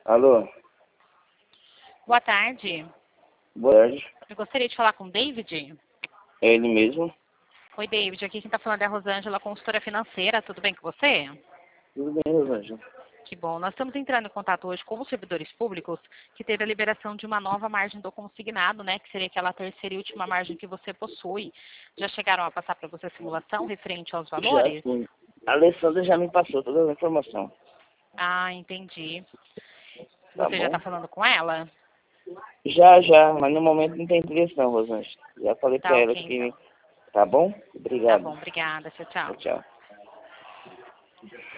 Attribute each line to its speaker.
Speaker 1: Alô?
Speaker 2: Boa tarde.
Speaker 1: Boa tarde.
Speaker 2: Eu gostaria de falar com o David.
Speaker 1: É ele mesmo?
Speaker 2: Oi, David. Aqui quem está falando é a Rosângela, consultora financeira. Tudo bem com você?
Speaker 1: Tudo bem, Rosângela?
Speaker 2: Que bom. Nós estamos entrando em contato hoje com os servidores públicos que teve a liberação de uma nova margem do consignado, né? Que seria aquela terceira e última margem que você possui. Já chegaram a passar para você a simulação referente aos valores?
Speaker 1: Já sim. A Alessandra já me passou toda a informação.
Speaker 2: Ah, entendi.
Speaker 1: Tá
Speaker 2: Você já
Speaker 1: bom?
Speaker 2: está falando com ela?
Speaker 1: Já, mas no momento não tem interesse não, Rosângela. Já falei pra
Speaker 2: Tá
Speaker 1: ela
Speaker 2: ok,
Speaker 1: que...
Speaker 2: então.
Speaker 1: Tá bom?
Speaker 2: Tá
Speaker 1: Obrigado.
Speaker 2: bom, obrigada. Tchau,
Speaker 1: Tchau,
Speaker 2: tchau.
Speaker 1: tchau.